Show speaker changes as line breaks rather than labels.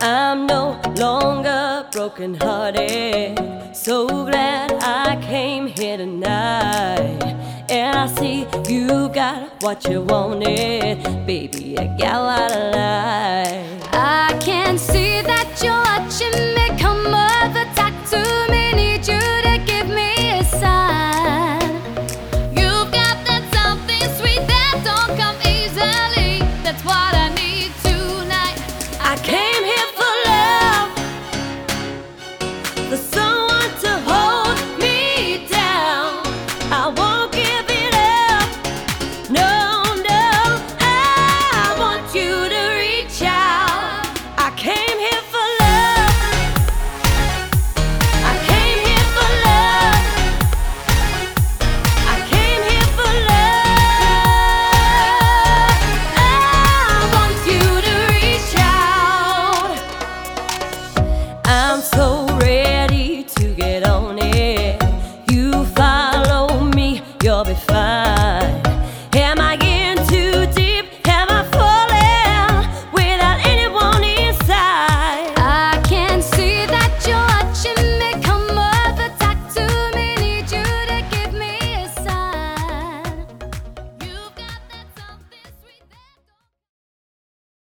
I'm no longer broken-hearted. So glad I came here tonight. And I see you got what you wanted. Baby, a gal out of life.